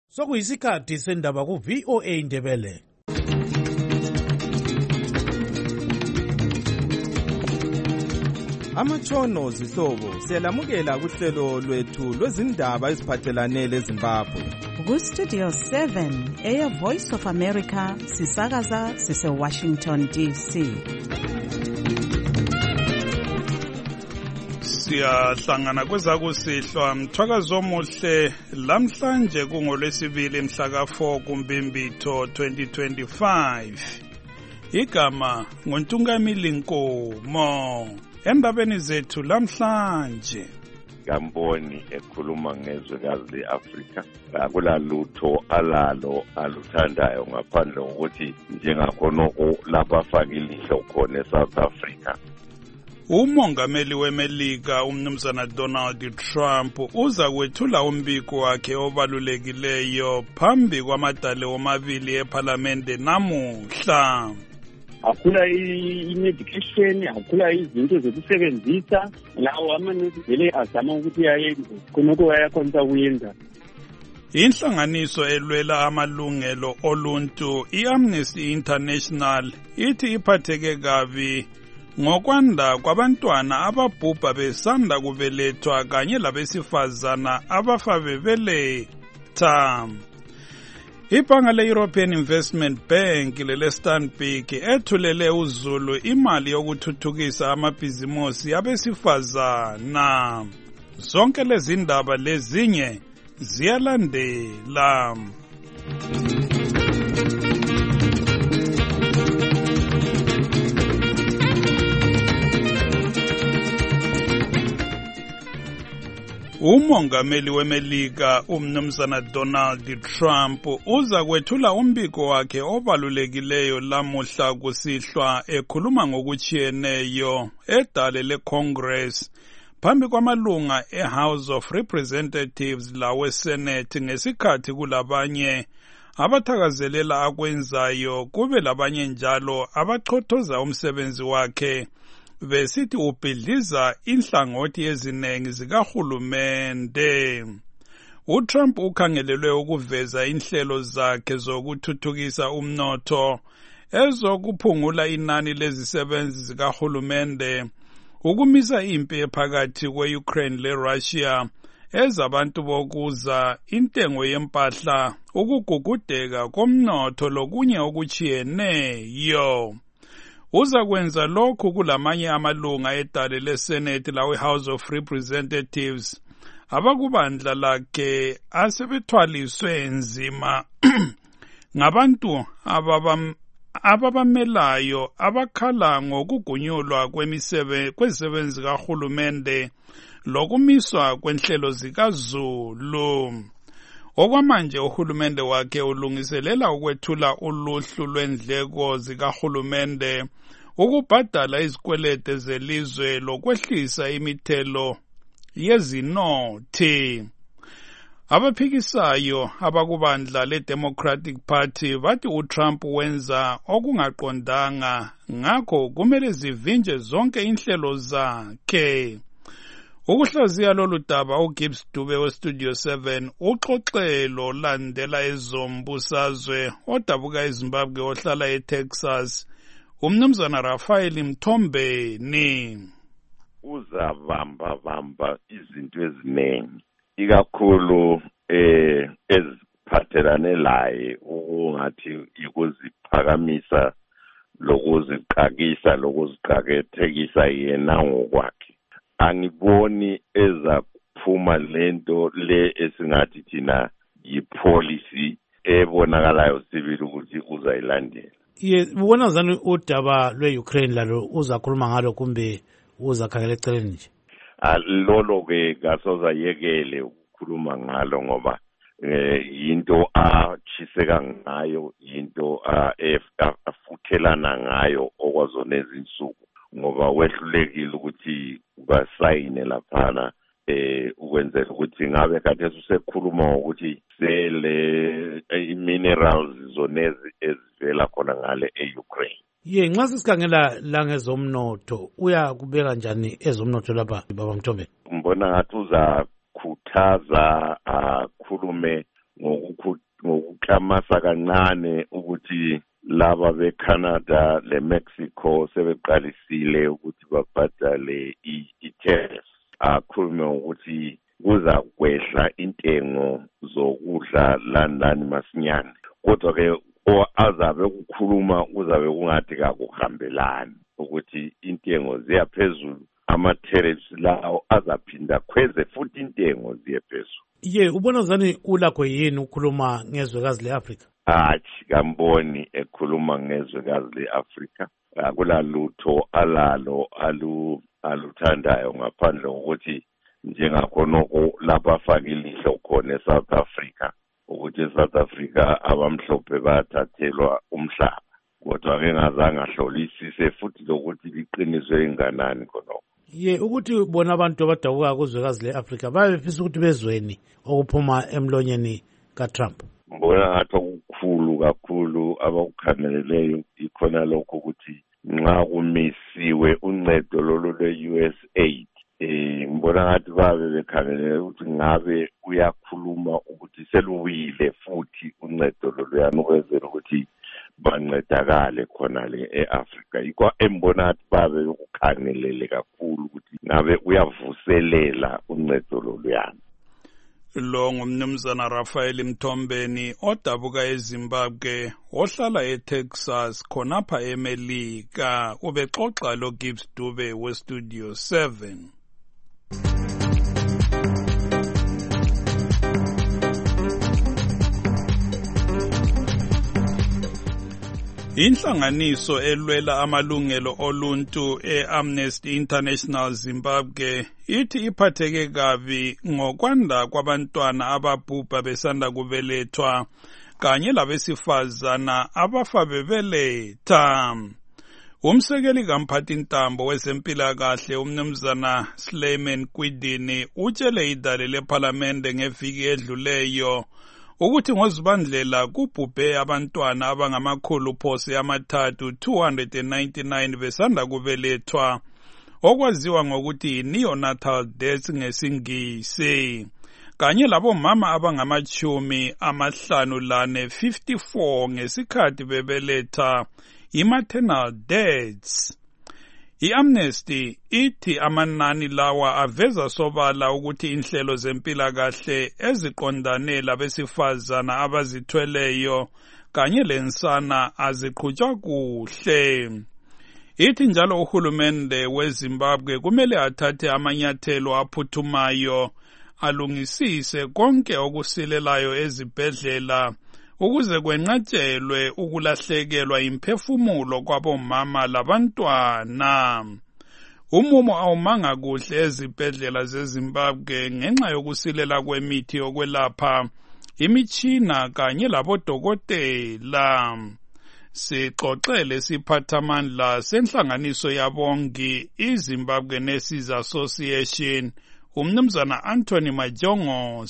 Sokuyisikhathi sendaba ku VOA Indebele. Amatshono zihlobo siyalamukela kuhlelo lwethu lwezindaba eziphathelane leZimbabwe. Ku-Studio 7 Air Voice of America sisakaza sise-Washington DC. Siyahlangana kwezakusihlwa mthwakazo omuhle lamhlanje kungolwesibili mhla ka-4 kuMbimbitho 2025. Igama nguNtungamili Nkomo. Endabeni zethu lamhlanje Gamboni ekhuluma ngezwekazi leAfrika akulalutho alalo aluthandayo ngaphandle kokuthi njengakhonoko lapha ilihlo khona eSouth Africa. Umongameli weMelika umnumzana Donald Trump uza kwethula umbiko wakhe obalulekileyo phambi kwamadale omabili eParliament namuhla. Akula i-medication, akula izinto zokusebenzisa, lawo amanesi vele azama ukuthi ayenze khonoko ayakhonza kuyenza. Inhlanganiso elwela amalungelo oluntu iAmnesty International ithi iphatheke kabi ngokwanda kwabantwana ababhubha besanda kubelethwa kanye labesifazana abafa bebeletha. Ibhanga le-European Investment Bank lele-Stanbic ethulele uZulu imali yokuthuthukisa amabhizimosi abesifazana. Zonke lezi ndaba lezinye ziyalandela. Umongameli weMelika umnumzana Donald Trump uza kwethula umbiko wakhe obalulekileyo lamuhla kusihlwa ekhuluma ngokuchiyeneyo edale leCongress phambi kwamalunga eHouse of Representatives laweSenate ngesikhathi kulabanye abathakazelela akwenzayo kube labanye njalo abachothoza umsebenzi wakhe besithi ubhidliza inhlangothi eziningi zikahulumende. uTrump ukhangelelwe ukuveza inhlelo zakhe zokuthuthukisa umnotho ezokuphungula inani lezisebenzi zikahulumende, ukumisa impi ephakathi kwe-Ukraine leRussia, ezabantu bokuza, intengo yempahla, ukugugudeka komnotho lokunye okuchiyeneyo. Uza kwenza lokhu kulamanye amalunga edale leSenate lawe-House of Representatives abakubandla lakhe asebethwaliswe nzima ngabantu ababamelayo abakhala ngokugunyulwa kwezisebenzi kahulumende lokumiswa kwenhlelo zikaZulu. Okwamanje uhulumende wakhe ulungiselela ukwethula uluhlu lwendleko zikahulumende, ukubhadala izikwelede zelizwe lokwehlisa imithelo yezinothi. Abaphikisayo abakubandla leDemocratic Party bathi uTrump wenza okungaqondanga, ngakho kumele zivinje zonke inhlelo zakhe. Ukuhlaziya lolu daba uGibbs Dube weStudio 7 uxoxelo landela ezombusazwe odabuka eZimbabwe ohlala eTexas umnumzana Rafael Mthombeni. Uzabamba izinto eziningi ikakhulu eziphathelane laye ungathi ukuziphakamisa lokuziqakisa lokuziqakethekisa yena ngokwakhe. Angiboni ezakuphuma lento le esingathi thina yipolicy ebonakalayo sibili ukuthi uzayilandela. Ubona zani udaba lwe-Ukraine lalo uzakhuluma ngalo kumbe uzakhangela eceleni nje? Lolo ke kasoza yekele ukukhuluma ngalo ngoba yinto achiseka ngayo, yinto afuthelana ngayo okwazona izinsuku, ngoba wehlulekile ukuthi basayine laphana ukwenzela ukuthi ngabe kade usekhuluma ukuthi sele minerals zonezi ezivela khona ngale eUkraine. Nxa sisikhangela la ngezomnotho uyakubeka njani ezomnotho lapha baba Mthombeni? Mbona ngathi uzakhuthaza akhulume kuyaklamasa kancane ukuthi laba beCanada leMexico sebeqalisile ukuthi babhadale i-tariff. Akhulume ukuthi kuza kwehla intengo zokudla landani masinyane. Kodwa ke azabe ukukhuluma kuzabe kungathi kakuhambelani ukuthi intengo ziyaphezulu, ama-tariffs lawo azaphinda khweze futhi intengo ziyephezulu. Ubona zani ulakho yini ukukhuluma ngezwekazi le-Afrika? Hatshi, kamboni ekhuluma ngezwekazi le-Afrika. Akulalutho alalo aluthandayo ngaphandle kokuthi njengakhonoko lapha afake ilihlo khona eSouth Africa, ukuthi eSouth Africa abamhlophe bathathelwa umhlaba. Kodwa ke ngazange ahlolisise futhi lokuthi liqiniswe enganani khonoko. Ukuthi bona abantu abadabuka kuzwekazi le-Afrika babefisa ukuthi bezweni okuphuma emlonyeni kaTrump. Ngibona ngathi okukhulu kakhulu abakukhangeleleyo ikhona lokho ukuthi nxa kumisiwe uncedo lolo lwe-USAID, ngibona ngathi babe bekhangelele ukuthi ngabe uyakhuluma ukuthi selubuyile futhi uncedo loluyana ukwenzela ukuthi bancedakale khona le e-Afrika. Yikho embona ngathi babe ukukhangelele kakhulu ukuthi ngabe uyavuselela uncedo loluyana. Lo ngumnumzana Raphael Mthombeni odabuka eZimbabwe ohlala eTexas khonapha eMelika. Ubexoxa lo Gibbs Dube weStudio 7. Inhlanganiso elwela amalungelo oluntu e-Amnesty International Zimbabwe ithi iphatheke kabi ngokwanda kwabantwana ababhubha besanda kubelethwa kanye labesifazana abafa bebeletha. Umsekeli kamphathintambo wezempilakahle umnumzana Slayman Kwidini utshele idale lephalamende ngeviki edluleyo ukuthi ngoZibandlela kubhubhe abantwana abangamakhulu phose amathathu 299 besanda kubelethwa, okwaziwa ngokuthi neonatal deaths ngesingisi, kanye labomama abangama54 ngesikhathi bebeletha, i-maternal deaths. I-Amnesty ithi amanani lawa aveza sobala ukuthi inhlelo zempilakahle eziqondane labesifazana abazithweleyo kanye lensana aziqhutshwa kuhle. Ithi njalo uhulumende weZimbabwe kumele athathe amanyathelo aphuthumayo alungisise konke okusilelayo ezibhedlela ukuze kwenqatshelwe ukulahlekelwa imphefumulo kwabomama labantwana. Umumo awumanga kuhle ezibhedlela zeZimbabwe ngenxa yokusilela kwemithi yokwelapha, imitshina kanye labodokotela. Sixoxele siphathamandla senhlanganiso yabongi iZimbabwe Nurses Association umnumzana Anthony Majongo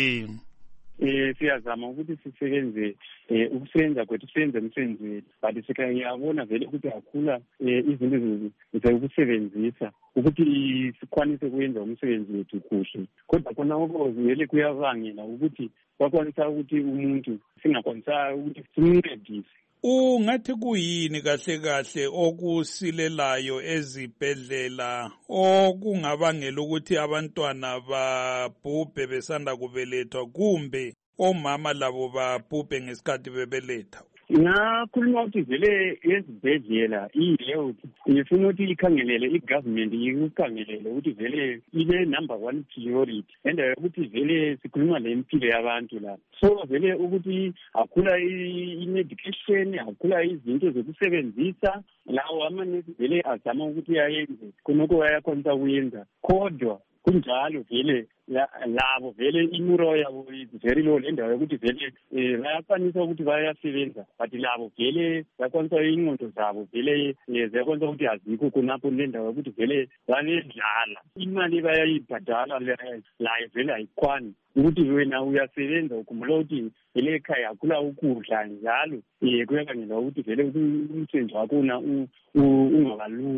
siyazama ukuthi sisebenze ukusebenza kwethu sisebenze umsebenzi wethu, but sikayabona vele ukuthi akhula izinto zokusebenzisa ukuthi sikwanise kuyenza umsebenzi wethu kuhle. Kodwa khona vele kuyabangela ukuthi bakwanisa ukuthi umuntu singakwanisa ukuthi simncedise. Ungathi kuyini kahle kahle okusilelayo ezibhedlela okungabangela ukuthi abantwana babhubhe besanda kubelethwa kumbe omama labo babhubhe ngesikhathi bebeletha? Ngakhuluma ukuthi vele ezibhedlela i-health ifuna ukuthi ikhangelele, i-government ikukhangelele ukuthi vele ile number 1 priority endawo yokuthi vele sikhuluma lempilo yabantu la. So vele ukuthi akhula i-medication, akhula izinto zokusebenzisa, lawo amanesi vele azama ukuthi ayenze khonoko ayakwanisa kuyenza, kodwa kunjalo vele labo vele imuro yabo very low lendawo yokuthi vele bayakwanisa ukuthi bayasebenza, but labo vele bayakwanisa ingqondo zabo vele ziyakwanisa ukuthi azikho khonapho lendawo yokuthi vele banedlala, imali bayayibhadala layo vele ayikwani ukuthi wena uyasebenza ukhumbula ukuthi vele ekhaya akhula ukudla njalo kuyabangela ukuthi vele umsebenzi wakho ungabalula.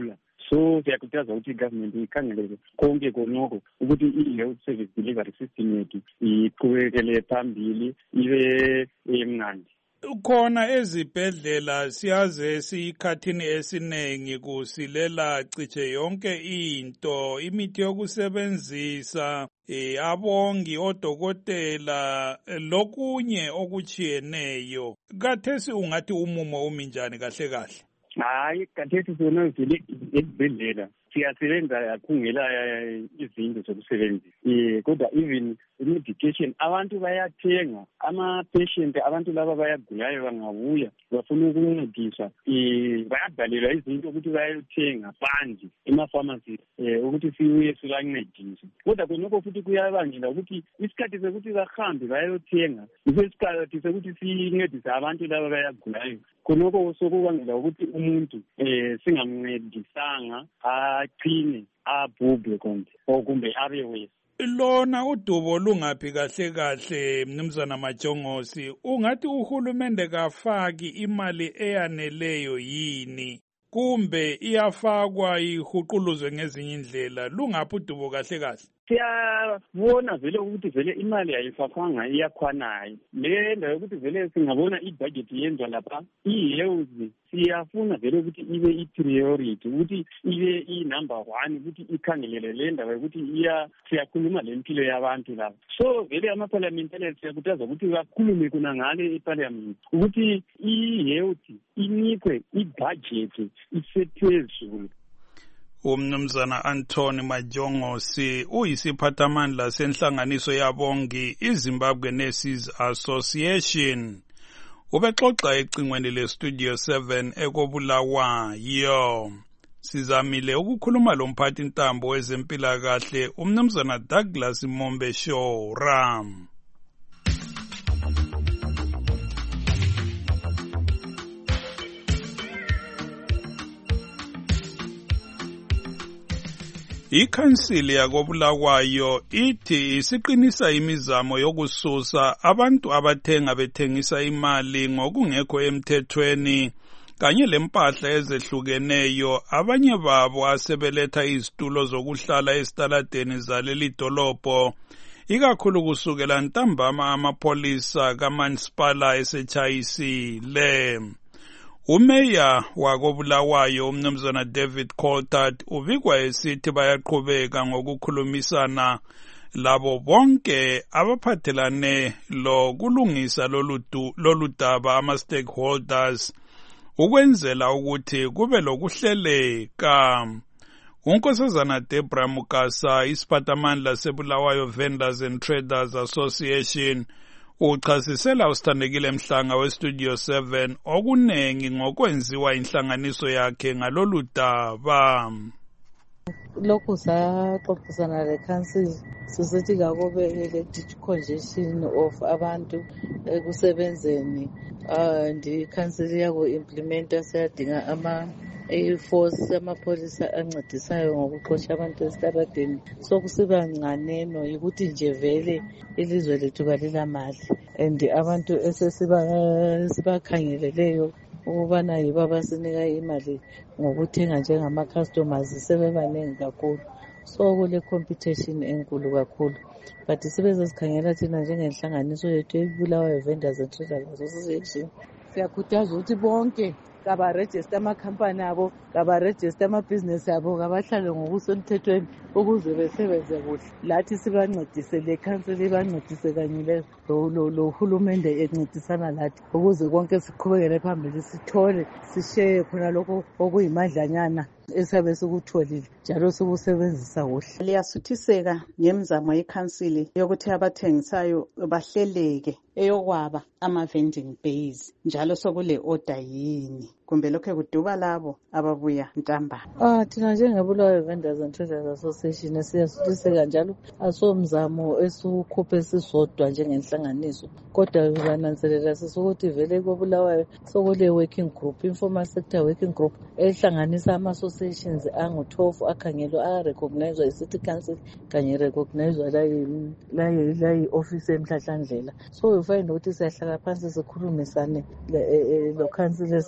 So siyakhuthaza ukuthi i-government ikhangelele konke konoko ukuthi i-health service delivery system yethu iqhubekele phambili ibe emnandi. Khona ezibhedlela siyaze sikhathini esiningi kusilela ciche yonke into, imithi yokusebenzisa, abongi, odokotela, lokunye okuchiyeneyo. Kathesi ungathi umumo uminjani kahle kahle? Hayi, kathesi sona vele esibhedlela siyasebenza kungela izinto zokusebenzisa. Kodwa even medication abantu bayathenga, ama-patient abantu laba bayagulayo bangabuya bafuna ukuncediswa, bayabhalelwa izinto ukuthi bayothenga phandle ema-pharmacy ukuthi sibuye sibancedise. Kodwa khonokho futhi kuyabangela ukuthi isikhathi sokuthi bahambe bayothenga yiso isikhathi sokuthi sincedise abantu laba bayagulayo. Khonokho sokubangela ukuthi umuntu singamncedisanga aqine abhubhe kumbe abe wesi. Lona udubo lungaphi kahle kahle Mnumzana Majongosi? Ungathi uhulumende kafaki imali eyaneleyo yini kumbe iyafakwa ihuquluzwe ngezinye indlela? Lungaphi udubo kahle kahle? Siyabona vele ukuthi vele imali ayifakwanga iyakhwanayo. Le nto yokuthi vele singabona ibudget yenzwa lapha i-health siyafuna vele ukuthi ibe i-priority, ukuthi ibe i-number 1, ukuthi ikhangelele le ndaba yokuthi siyakhuluma le mpilo yabantu lapha. So vele ama-parliamentarians siyakhuthaza ukuthi bakhulume kuna ngale e-parliament ukuthi i-health inikwe ibudget isephezulu. Umnumzana Anthony Majongosi uyisiphathamandla senhlanganiso yabongi iZimbabwe Nurses Association. Ubexoxa ecingweni leStudio 7 ekobulawayo. Sizamile ukukhuluma lomphathi ntambo wezempilakahle umnumzana Douglas Mombeshora. Ikhansili yakobulawayo ithi isiqinisa imizamo yokususa abantu abathenga bethengisa imali ngokungekho emthethweni kanye lempahla ezehlukeneyo, abanye babo asebeletha izitulo zokuhlala esitaladeni zaleli dolobho, ikakhulu kusukela ntambama amapolisa kamasipala esechayisile. Umeya wakobulawayo umnumzana David Coltart ubikwa esithi bayaqhubeka ngokukhulumisana labo bonke abaphathelane lokulungisa lolu daba ama-stakeholders ukwenzela ukuthi kube lokuhleleka. Unkosazana Debra Mukasa, isiphathamandla sebulawayo Vendors and Traders Association, uchasisela usithandekile Mhlanga weStudio 7 okunengi ngokwenziwa inhlanganiso yakhe ngalolu daba. Lokhu saxoxisana le-council sisithi kakobe le-congestion of abantu ekusebenzeni and i-council yako-implementa siyadinga ama-force amapolisa ancedisayo ngokuxosha abantu esitaradeni. So kusiba ncaneno yikuthi nje vele ilizwe lethu kalilamali and abantu esesibakhangeleleyo ukubana yibo abasinika imali ngokuthenga njengama-customers sebebaningi kakhulu. So kule competition enkulu kakhulu, but sibe sesikhangela thina njengenhlanganiso yethu ebulawayo Vendors and Traders Association siyakhuthaza ukuthi bonke kabarejiste amakhampani abo, kabarejiste amabhizinesi abo, kabahlale ngokusemthethweni ukuze besebenze kuhle. Lathi sibancedise, le council ibancedise kanye lo hulumende encedisana lathi ukuze konke siqhubekele phambili, sithole sisheye khona lokho okuyimadlanyana esabe sikutholile njalo sikusebenzisa kuhle. Liyasuthiseka ngemizamo yekhansili yokuthi abathengisayo bahleleke eyokwaba ama-vending base njalo sokule order yini kumbe lokho kuduba labo ababuya ntambama? Thina njengebulawayo Vendors and Traders Association siyasuthiseka njalo asomzamo esiwukhuphe sisodwa njengenhlanganiso, kodwa bananzelela sisukuthi vele kobulawayo sokule working group, informal sector working group ehlanganisa ama-associations angu-12 akhangelwa arecognizwa i-city council kanye recognizwa la yi-office emhlahlandlela. So we find ukuthi siyahlala phansi sikhulumisane lo council sinjalo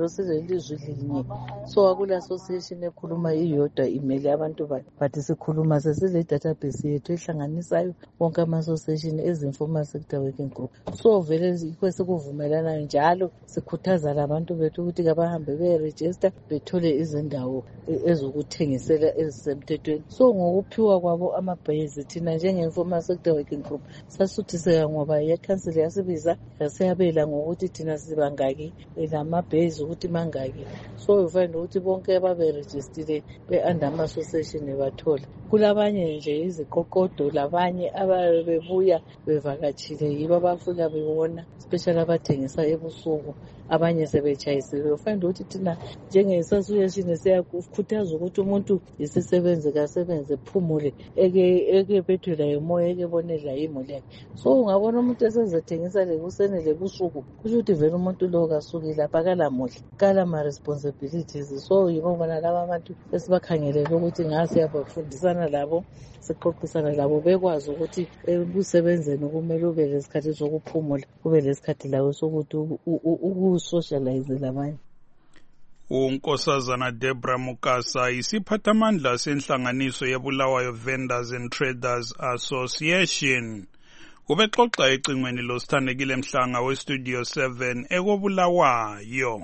isizwe silelizwi linye, so akula association ekhuluma iyodwa imele abantu bayo, but sikhuluma sesile database yethu ehlanganisayo wonke ama-association ezimformal sector working group. So vele yikho sikuvumelanayo njalo sikhuthaza labantu bethu ukuthi kabahambe beregister bethole izindawo ezokuthengisela ezisemthethweni. So ngokuphiwa kwabo amabhezi thina njenge-informal sector working group sasuthiseka ngoba ye-council yasibiza yasiyabela ngokuthi thina sibangaki lamabhezi ukuthi mangaki. So you find ukuthi bonke ababerejistile be-under ama-association bathola. Kulabanye nje iziqoqodo labanye ababebuya bevakatshile yibo abafuna bebona especially abathengisa ebusuku abanye sebetshayisile. Ufind ukuthi thina njenge-association siyakukhuthaza ukuthi umuntu isisebenzi kasebenze phumule eke bethwela emoya eke bonela imuli yakhe. So ungabona umuntu esezothengisa lekuseni lebusuku kusho ukuthi vele umuntu lo kasuki lapha kalamuhle kalama-responsibilities. So yibo bona laba abantu esibakhangelele ukuthi ngasiyabafundisana labo siqoqisana labo bekwazi ukuthi ekusebenzeni kumele ube lesikhathi sokuphumula kube lesikhathi lawo sokuthi ukusocialize labanye. uNkosazana Debra Mukasa isiphathamandla senhlanganiso yeBulawayo Vendors and Traders Association ubexoxa ecingweni losithandekile Mhlanga weStudio 7 ekobulawayo.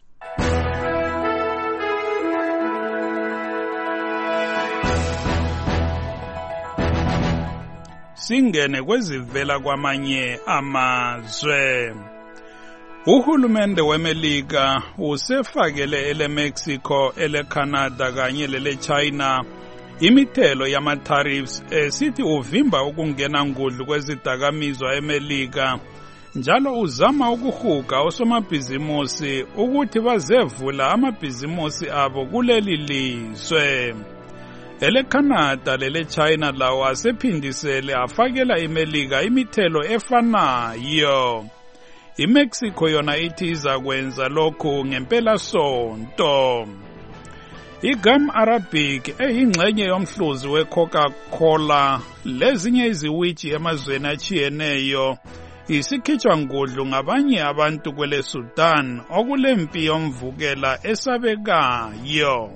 Singene kwezivela kwamanye amazwe. Uhulumende weMelika usefakele eleMexico, eleCanada kanye leleChina imithelo yama-tariffs esithi uvimba ukungena ngudlu kwezidakamizwa eMelika, njalo uzama ukuhuga osomabhizimusi ukuthi bazevula amabhizimusi abo kuleli lizwe. EleCanada leleChina lawo asephindisele afakela iMelika imithelo efanayo. IMexico yona ithi izakwenza lokhu ngempela sonto. IGum Arabic eyingxenye yomhluzi weCoca-Cola lezinye iziwiji emazweni achiyeneyo isikhitshwa ngudlu ngabanye abantu kwele Sudan okulempi yomvukela esabekayo.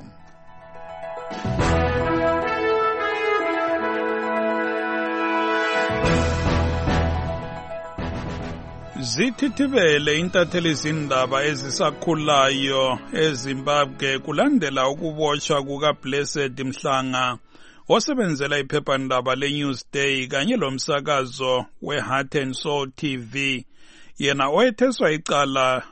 Zithithibele intatheli izindaba ezisakhulayo eZimbabwe kulandela ukubotshwa kukaBlessed Mhlanga osebenzela iphephandaba leNewsday kanye lomsakazo weHeart and Soul TV, yena oyetheswa icala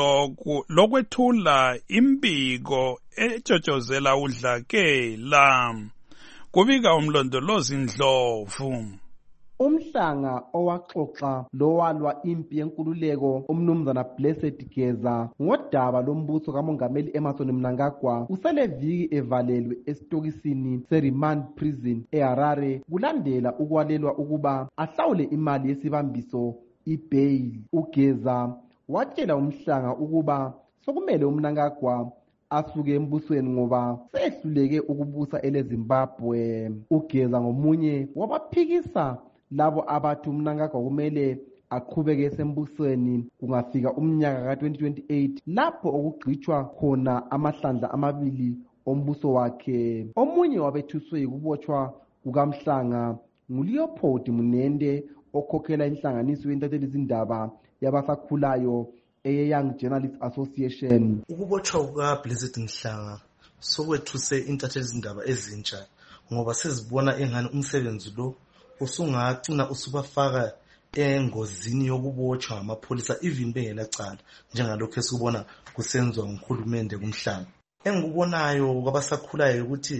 lokwethula imbiko etshotshozela udlakela. Kubika umlondolozi Ndlovu. Umhlanga owaxoxa lowalwa impi yenkululeko umnumzana Blessed Geza ngodaba lombuso kamongameli Emmerson Mnangagwa useleviki evalelwe esitokisini se-remand prison eHarare kulandela ukwalelwa ukuba ahlawule imali yesibambiso i-bail. Ugeza watshela umhlanga ukuba sokumele uMnangagwa asuke embusweni ngoba sehluleke ukubusa eleZimbabwe. Ugeza ngomunye wabaphikisa labo abathi uMnangagwa kumele aqhubeke esembusweni kungafika umnyaka ka-2028 lapho okugcitshwa khona amahlandla amabili ombuso wakhe. Omunye wabethuswe yikubotshwa kukaMhlanga nguLeopold Munende okhokhela inhlanganiso yentatheli izindaba yabasakhulayo eye-Young Journalists Association. Ukubotshwa kukaBlessed Mhlanga sokwethuse intatheli izindaba ezintsha ngoba sezibona engani umsebenzi lo usungagcina usubafaka engozini yokubotshwa amapholisa even bengelacala njengalokho esikubona kusenzwa nguhulumende kuMhlanga. Engikubonayo kwabasakhulayo ukuthi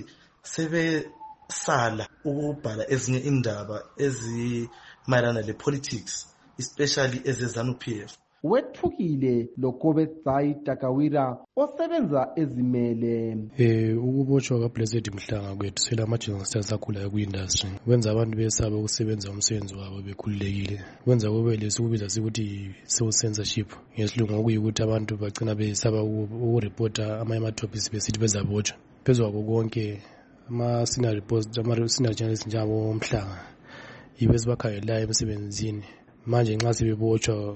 sebesala ukubhala ezinye indaba ezimayelana lepolitics especially ezeZANU-PF. Wethukile loKobetsai Takawira osebenza ezimele. Ukubotshwa kaBlessed Mhlanga kwethu selama-journalists asakhulayo ku-industry kwenza abantu besaba ukusebenza umsebenzi wabo bekhululekile, kwenza kube lesikubiza sikuthi self-censorship ngesilungu, okuyikuthi abantu bagcina besaba ukuripota amanye ama-topics besithi bezabotshwa. Phezu kwako konke ama-senior journalists njengabo Mhlanga yibo esibakhangelayo emsebenzini. Manje nxa sebebotshwa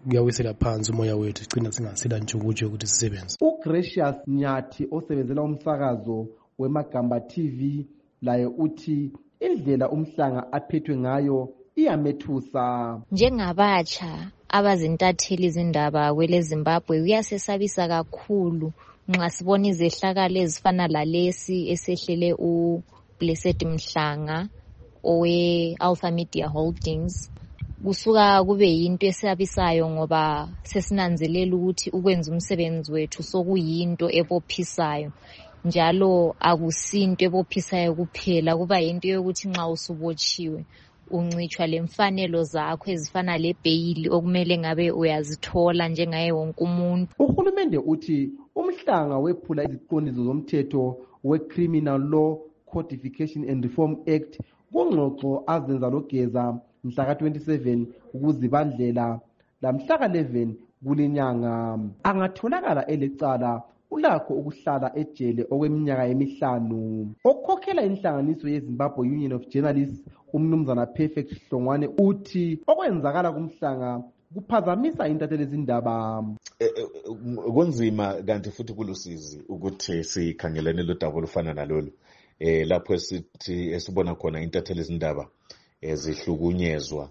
kuyawisela phansi umoya wethu sigcina singasela ntshukutsho ukuthi sisebenze. uGracious Nyathi osebenzela umsakazo weMagamba TV laye uthi indlela umhlanga aphethwe ngayo iyamethusa. Njengabatsha abazintatheli izindaba kwele Zimbabwe kuyasesabisa kakhulu nxa sibona izehlakalo ezifana lalesi esehlele uBlessed Mhlanga owe Alpha Media Holdings. Kusuka kube yinto esabisayo ngoba sesinanzelela ukuthi ukwenza umsebenzi wethu sokuyinto ebophisayo, njalo akusinto ebophisayo kuphela, kuba yinto yokuthi nxa usubotshiwe uncitshwa lemfanelo zakho ezifana lebheyili okumele ngabe uyazithola njengaye wonke umuntu. Uhulumende uthi umhlanga wephula iziqondiso zomthetho we-Criminal Law Codification and Reform Act kungxoxo azenza logeza mhla ka-27 kuZibandlela lamhla ka-11 kulinyanga. Angatholakala elecala ulakho ukuhlala ejele okweminyaka emihlanu. Okhokhela inhlanganiso yeZimbabwe Union of Journalists umnumzana Perfect Hlongwane uthi okwenzakala kumhlanga kuphazamisa intatheli izindaba. Kunzima kanti futhi kulusizi ukuthi sikhangelene lodaba olufana nalolu lapho sithi esibona khona intatheli izindaba zihlukunyezwa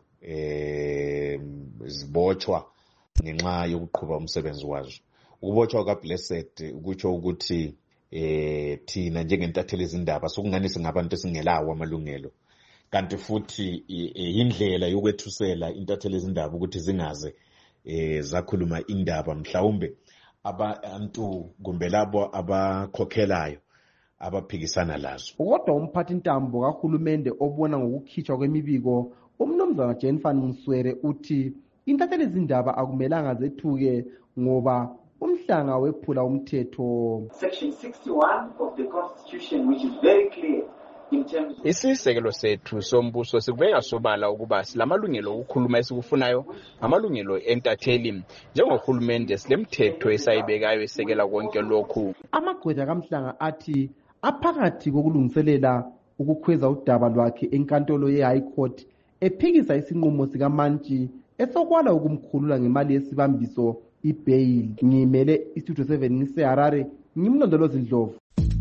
zibotshwa ngenxa yokuqhuba umsebenzi wazo. Ukubotshwa kwaBlessed kutsho ukuthi thina njengentatheli izindaba sokungani singabantu esingelawo amalungelo, kanti futhi indlela yokwethusela intatheli izindaba ukuthi zingaze zakhuluma indaba mhlawumbe abantu kumbe labo abakhokhelayo abaphikisana lazo. Kodwa umphathi ntambo kahulumende obona ngokukhitshwa kwemibiko umnumzana Jennifer Mswere uthi intatheli izindaba akumelanga zethuke ngoba umhlanga wephula umthetho. Section 61 of the Constitution, which is very clear. Isisekelo sethu sombuso sikubeka sobala ukuba silamalungelo okukhuluma esikufunayo, amalungelo entatheli. Njengohulumende silemthetho esayibekayo esekela konke lokhu. Amagqwetha kaMhlanga athi aphakathi kokulungiselela ukukhweza udaba lwakhe enkantolo ye-High Court ephikisa isinqumo sikaMantshi esokwala ukumkhulula ngemali yesibambiso ibail. Ngimele istudio 7 ngiseHarare, ngimlondolozi Ndlovu.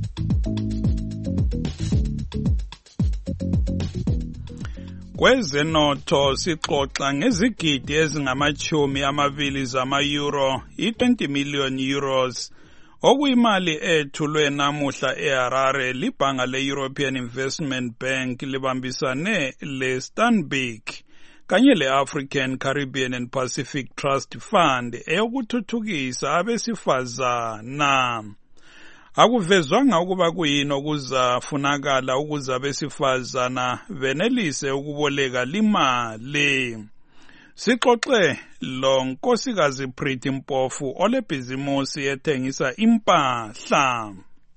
Kwezenotho sixoxa ngezigidi ezingama-20 zama-euro, i-20 million euros, okuyimali ethulwe namuhla eHarare libhanga le-European Investment Bank libambisane le-Stanbic kanye le-African, Caribbean and Pacific Trust Fund eyokuthuthukisa abesifazana. Akuvezwanga ukuba kuyini okuzafunakala ukuze abesifazana benelise ukuboleka limali. Sixoxe lo nkosikazi Pretty Mpofu olebhizimusi ethengisa impahla.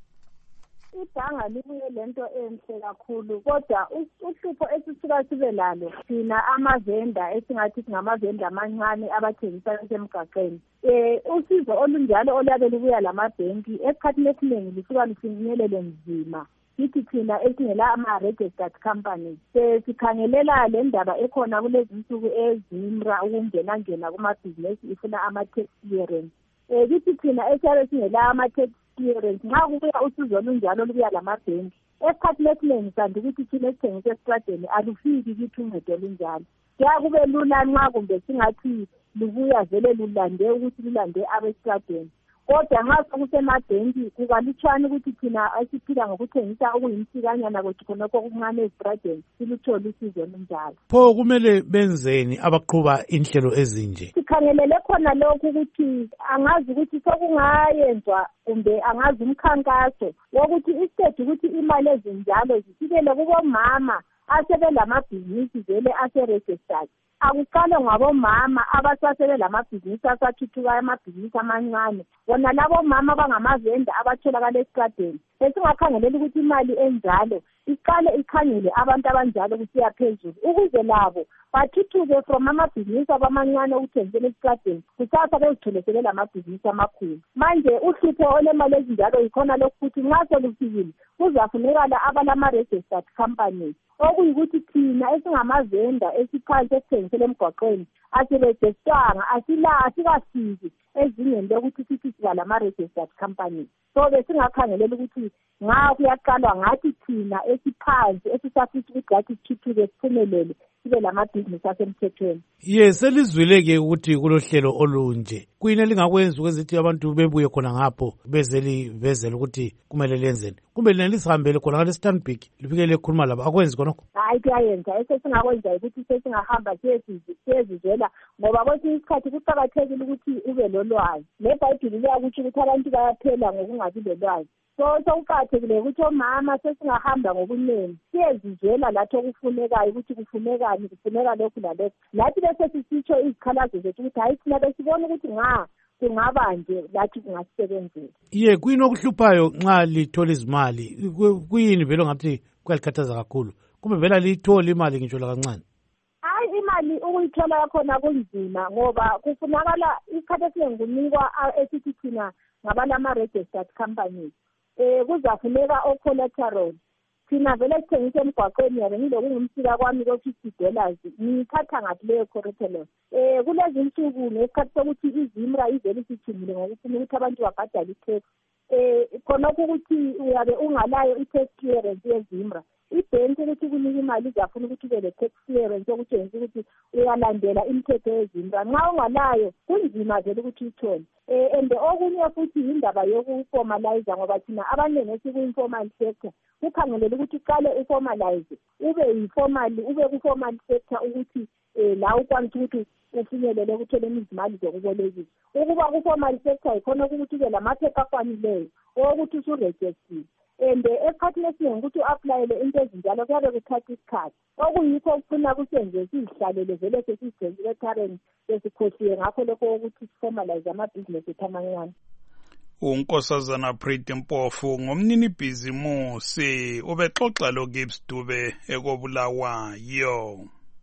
Ibhanga libuye lento enhle kakhulu, kodwa uhlupho esisuka sibe lalo thina amavenda esingathi singamavenda amancane abathengisa emgaqweni. Usizo olunjalo olabe libuya lamabhenki esikhathini esiningi lisuka lufinyelele nzima. Sithi thina esingela ama-registered companies sikhangelela le ndaba ekhona kulezi nsuku ezimra ukungena kumabhizinesi ifuna ama-tax clearance. Kithi thina esiyabe singela ama-tax clearance nxa kubuya usizo olunjalo lubuya lamabhenki esikhathini esiningi sandi ukuthi thina esithengisa esitradeni alufiki kithi uncedo olunjalo. Kuyakube lula nxa kumbe singathi lubuya vele lulande ukuthi lulande abesitradeni. Kodwa nxa sokusemabhenki kukalutshwane ukuthi thina esiphila ngokuthengisa okuyimsikanyana kwethu khonokho okuncane esitradeni siluthole usizo olunjalo. Pho kumele benzeni abaqhuba inhlelo ezinje? Sikhangelele khona lokhu ukuthi angazi ukuthi sokungayenzwa kumbe angazi umkhankaso wokuthi instead ukuthi imali ezinjalo zifikele kubomama asebelamabhizinisi vele ase-registered. Akuqale ngabomama abasasebe lamabhizinisi asathuthukayo amabhizinisi amancane. Bona labo mama bangamavenda abatholakala esitradeni. Esingakhangelela ukuthi imali enjalo iqale ikhangele abantu abanjalo kusiya phezulu ukuze labo bathuthuke from amabhizinisi abamancane okuthengisela esitradeni kusasa bezitholesele lamabhizinisi amakhulu. Manje uhlupho olemali ezinjalo yikhona lokhu ukuthi nxa solufikile kuzafunekala abalama-registered companies okuyikuthi thina esingamazenda esiphansi esithengisela emgwaqweni asirejistwanga asikafiki ezingeni lokuthi sithi siba lama-registered companies. So besingakhangelela ukuthi nga kuyaqalwa ngathi thina esiphansi esisafisa ukuthi ngathi sithuthuke siphumelele sibe lamabhizinisi asemthethweni. Selizwile-ke ukuthi kulohlelo olunje kuyini elingakwenza ukwezithi abantu bebuye khona ngapho bezelivezela ukuthi kumele lenzeni kumbe lina lisihambele khona ngale Stanbic lifike likhuluma labo akwenzi khonokho? Hayi kuyayenza esesingakwenza ukuthi sesingahamba siyezizwela ngoba kwesinye isikhathi kuqakathekile ukuthi ube lolwazi. LeBhayibhili liyakutsho ukuthi abantu bayaphela ngokungabi lolwazi. So kuqakathekile ukuthi omama sesingahamba ngobunengi siyezizwela lathi okufunekayo ukuthi kufunekani kufuneka lokhu lalokhu lathi bese sisitsho izikhalazo zethu ukuthi hayi thina besibona ukuthi kungaba nje lathi kungasebenzela. Kuyini okuhluphayo nxa lithola izimali kuyini vele ngathi kuyalikhathaza kakhulu kumbe vele liyithola imali ngitsho lakancane? Hayi imali ukuyithola yakhona kunzima ngoba kufunakala isikhathi esiningi kunikwa esithi thina ngabalama-registered companies. Kuzafuneka o-collateral. Thina vele sithengisa emgwaqweni yabe ngilokungumsika kwami $50 ngiyithatha ngathi leyo collateral. Kulezi insuku ngesikhathi sokuthi izimra ivele isithimile ngokufuna ukuthi abantu babhadale i-tax. Khonokho ukuthi uyabe ungalayo i-tax clearance yezimra. Ibhenki ukuthi kunika imali izafuna ukuthi ube le-tax clearance okutshengisa ukuthi uyalandela imithetho yezimra. Nxa ungalayo kunzima vele ukuthi uyithole. And okunye futhi indaba yokuformalize ngoba thina abaningi esiku-informal sector kukhangelela ukuthi uqale uformalize ube ku-formal sector ukuthi la ukwanisa ukuthi ufinyelele ekutholeni izimali zokubolekisa. Ukuba ku-formal sector yikhona ukuthi ube lamaphepha afaneleyo okuthi usurejistiwe. And esikhathini esiningi ukuthi u-aplayele into ezinjalo kuyabe kuthatha isikhathi okuyikho okufuna kusenze sizihlalele vele sesizigcenzile ekharen sesikhohliwe ngakho lokho ukuthi siformalize amabhizinesi ethu amancane. uNkosazana Pretty Mpofu ngomnini bhizimusi ubexoxa loGibbs Dube ekobulawayo.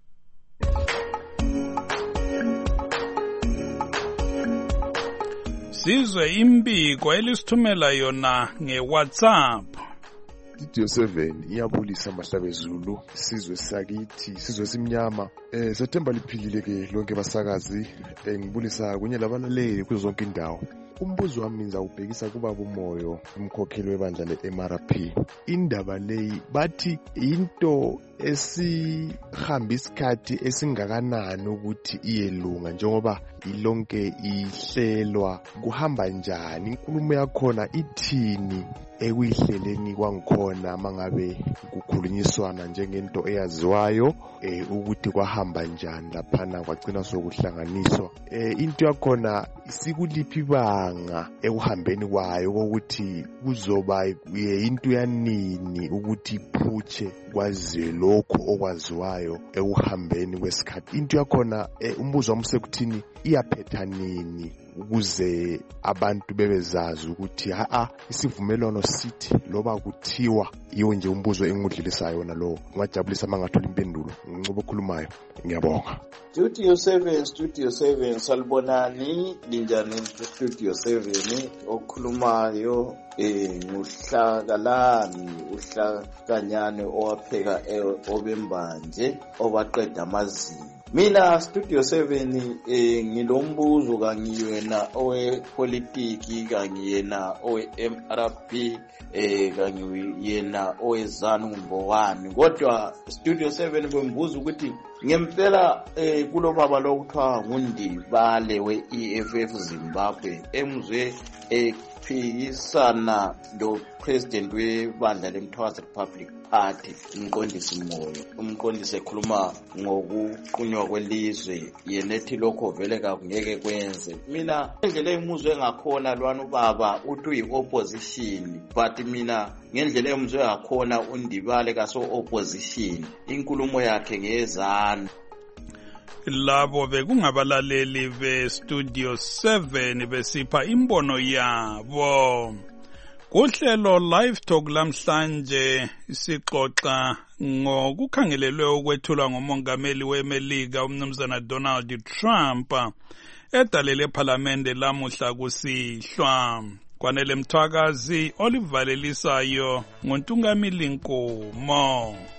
Sizwe imbiko elisithumela yona ngeWhatsApp. Studio 7 iyabulisa Mahlabezulu sizwe sakithi sizwe simnyama September liphilile ke lonke basakazi ngibulisa kunye labalaleli kuzo zonke indawo. Umbuzo wami ngizawubhekisa kubaba uMoyo umkhokheli webandla le-MRP. Indaba leyi bathi into esihamba isikhathi esingakanani ukuthi iyelunga njengoba ilonke ihlelwa kuhamba njani inkulumo yakhona ithini ekuyihleleni kwangikhona mangabe kukhulunyiswana njengento eyaziwayo ukuthi kwahamba njani laphana kwagcina sokuhlanganiswa into yakhona sikuliphi banga ekuhambeni kwayo ukuthi kuzoba into yanini ukuthi iphutshe kwaziwe lokho okwaziwayo ekuhambeni kwesikhathi into yakhona umbuzo wami sekuthini iyaphetha nini ukuze abantu bebezazi ukuthi isivumelwano sithi loba kuthiwa yiwo nje umbuzo engudlilisayo wona lo ngajabulisa mangathola impendulo ngincube okhulumayo ngiyabonga. Studio 7 salibonani linjani Studio 7 okhulumayo uhlakanyane owapheka obembanje obaqeda amazinyo. Mina Studio 7 ngilombuzo kangiyena owepolitiki kangiyena owe-MRP kangiyena owezanu Mbowani kodwa Studio 7 kwembuza ukuthi ngempela kulo baba lokuthiwa nguNdibale we-EFF Zimbabwe emzwe phikisana lo president webandla leMthwazi Republic Party umqondisi Moyo umqondisi ekhuluma ngokuqunywa kwelizwe yena ethi lokho vele kakungeke kwenze. Mina ngendlela emuzwe ngakhona lwana ubaba uthi uyi-opposition but mina ngendlela emuzwe ngakhona uNdibale kaso-opposition inkulumo yakhe ngezanu. Labo bekungabalaleli be Studio 7 besipha imbono yabo. Kuhlelo Live Talk lamhlanje sixoxa ngokukhangelelwe ukwethulwa ngomongameli weMelika umnumzana Donald Trump edalele ePhalamende lamuhla kusihlwa. Kwanele Mthwakazi olivalelisayo ngoNtungamili Nkomo.